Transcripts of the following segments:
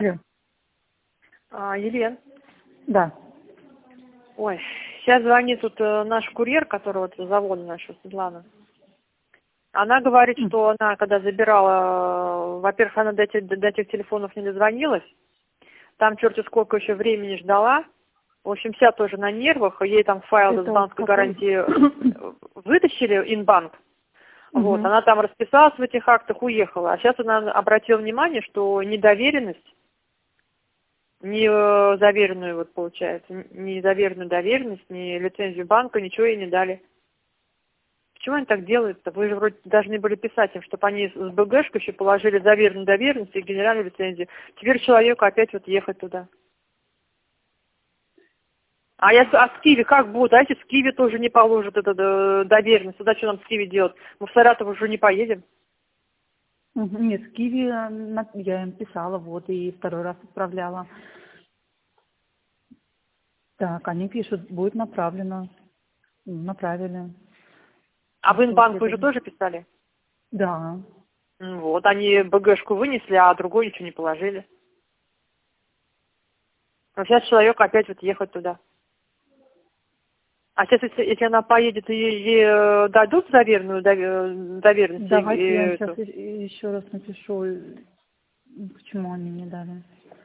Алло. Елена. Да. Ой, сейчас звонит тут наш курьер, которого вот завода наша, Светлана. Она говорит, что она, когда забирала, во-первых, она до этих телефонов не дозвонилась. Там черти сколько еще времени ждала. В общем, вся тоже на нервах. Ей там файл с банковской гарантии вытащили, инбанк. Вот, она там расписалась в этих актах, уехала. А сейчас она обратила внимание, что недоверенность, не заверенную, вот получается, не заверенную доверенность, ни лицензию банка, ничего ей не дали. Почему они так делают-то? Вы же вроде должны были писать им, чтобы они с БГшкой еще положили заверенную доверенность и генеральную лицензию. Теперь человеку опять вот ехать туда. А с Киви как будет? А если с Киви тоже не положат эту доверенность, тогда что нам с Киви делать? Мы в Саратов уже не поедем. Нет, с Киви я им писала, вот, и второй раз отправляла. Так, они пишут, будет направлено. Направили. А в Инбанк вы же тоже писали? Да. Вот, они БГшку вынесли, а другой ничего не положили. А сейчас человек опять вот ехать туда. А сейчас, если она поедет, ей дадут заверенную доверенность? Давайте я сейчас еще раз напишу, почему они не дали.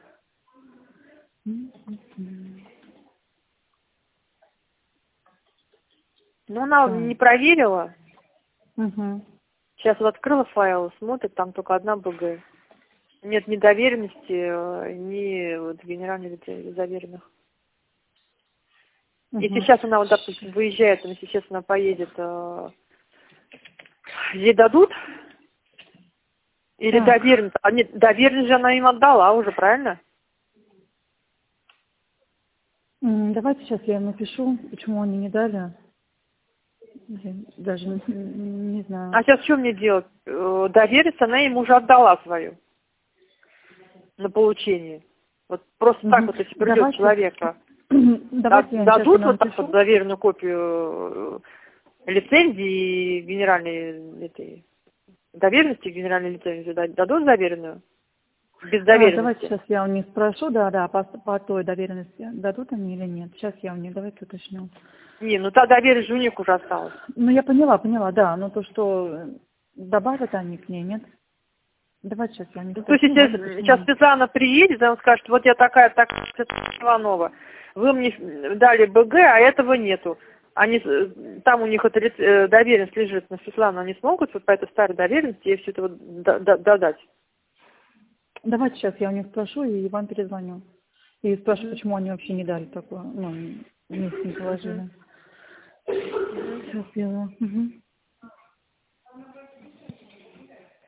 Ну, она не проверила. Сейчас вот открыла файл, смотрит, там только одна БГ. Нет ни доверенности, ни вот генеральной лицензии заверенных. Если сейчас она, вот, допустим, выезжает, если сейчас она поедет, ей дадут? Или доверенность? А нет, доверенность же она им отдала уже, правильно? Давайте сейчас я напишу, почему они не дали. Даже не знаю. А сейчас что мне делать? Доверенность она им уже отдала свою на получение. Вот просто так вот, если придет человека. Дадут вот так вот заверенную копию лицензии и генеральной этой доверенности, генеральной лицензии дадут заверенную? Без доверенности. Давайте сейчас я у них спрошу, по той доверенности, дадут они или нет. Сейчас я у них, давайте уточню. Не, ну та доверенность у них уже осталась. Ну я поняла, да, но то, что добавят они к ней, нет? Давайте сейчас я не То есть сейчас Светлана приедет, она скажет, вот я такая Иванова, вы мне дали БГ, а этого нету. Они, там у них эта доверенность лежит на Светлану, они смогут вот по этой старой доверенности ей все это вот додать? Давайте сейчас я у них спрошу и вам перезвоню. И спрошу, почему они вообще не дали такое, вместе не положили. Сейчас я...